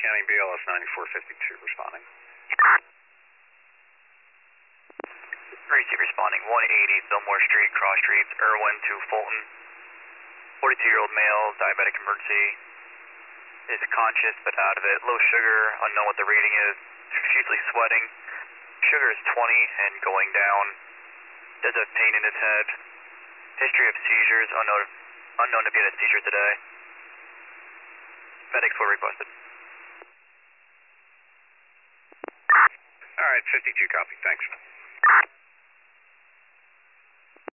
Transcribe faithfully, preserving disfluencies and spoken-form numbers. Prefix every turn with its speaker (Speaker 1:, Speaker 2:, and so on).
Speaker 1: County, B L S ninety-four fifty-two responding.
Speaker 2: Gracie responding, one eighty Fillmore Street, cross streets, Irwin to Fulton. forty-two-year-old male, diabetic emergency. Is conscious but out of it. Low sugar, unknown what the reading is. Profusely sweating. Sugar is twenty and going down. Does have pain in his head. History of seizures, unknown, unknown if he had a seizure today. Medics were requested.
Speaker 1: All right, fifty-two copy, thanks.